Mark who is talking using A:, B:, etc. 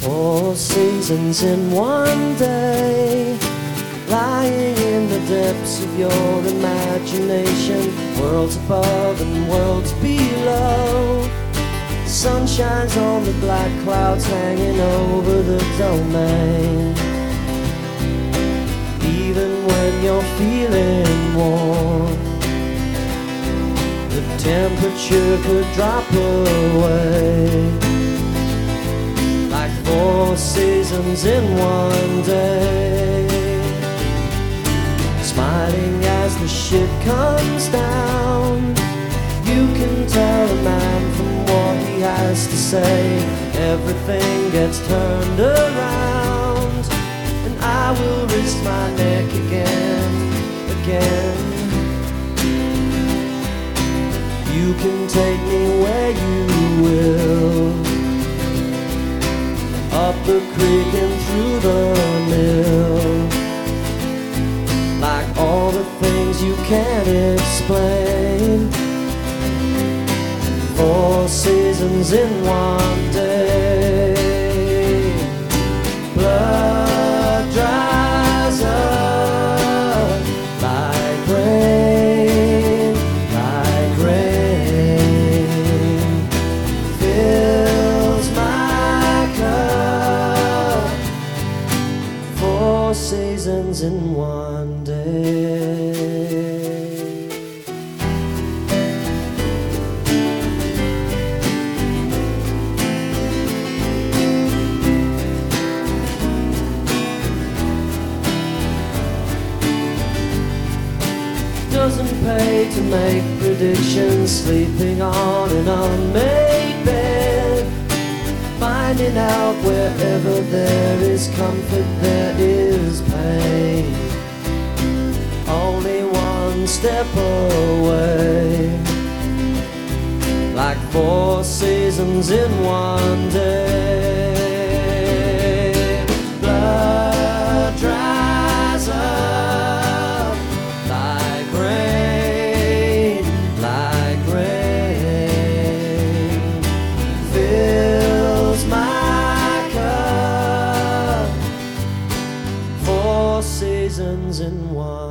A: Four seasons in one day, lying in the depths of your imagination, worlds above and worlds below. Sun shines on the black clouds hanging over the domain. Even when you're feeling warm, the temperature could drop away. Like four seasons in one day, smiling as the ship comes down. You can tell a man from what he has to say. Everything gets turned around, and I will risk my neck again. You can take me where you will, up the creek and through the mill. Like all the things you can't explain. Four seasons in one day. Blood dries up like rain, like rain. Fills my cup. Four seasons in one day. Doesn't pay to make predictions, sleeping on an unmade bed. Finding out wherever there is comfort, there is pain. Only one step away. Like four seasons in one day. Blood dries up like rain, like rain. Fills my cup. Four seasons in one.